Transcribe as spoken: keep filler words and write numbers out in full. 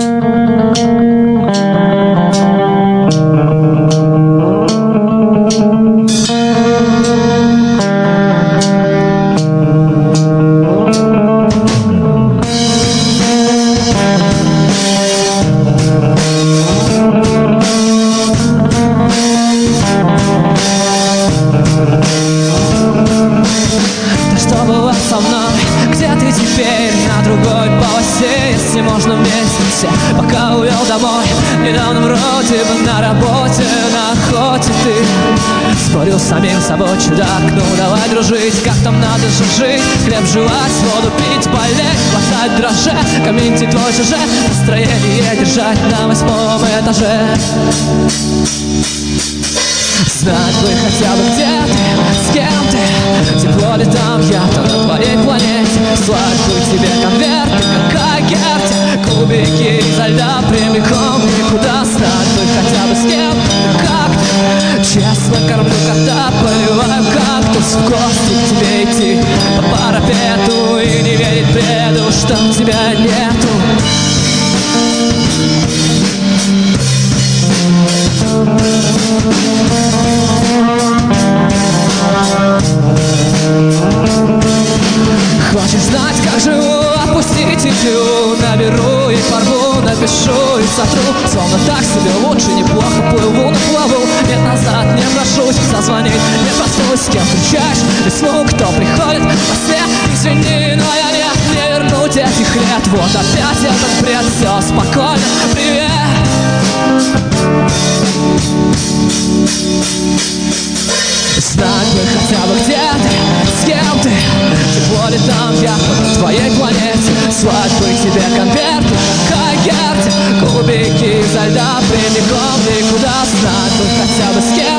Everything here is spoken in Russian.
Со мной, где ты теперь, на другой полосе, если можно вместе, пока увел домой. Недавно вроде бы на работе, на охоте ты спорил с самим собой, чудак. Ну давай дружить, как там надо же жить, хлеб жевать, воду пить, болеть, хватать дрожжи, комменти твой чуже, настроение держать на восьмом этаже. Знать бы хотя бы, где ты, с кем ты, тепло ли там, я там на твоей планете. Слать бы тебе конверты, какая герти, кубики изо льда прямиком никуда. Знать бы хотя бы, с кем ты, как ты, честно кормлю кота, поливаю кактус, в гости к тебе идти по парапету и не верить бреду, что тебя нету. Хочешь знать, как живу, опустить интервью, наберу и порву, напишу и сотру. Словно так себе лучше, неплохо плыву на плаву. Нет, назад не брошусь, созвонить не проснусь. С кем встречаешь весну, кто приходит во сне? Извини, но я нет, не вернуть этих лет. Вот опять этот бред, все спокойно, привет. Знать бы хотя бы, где ты, с кем ты, тепло ли там, я на твоей планете. Слать бы тебе конверты, какая герти, кубики изо льда прямиком никуда. Знать бы хотя бы, с кем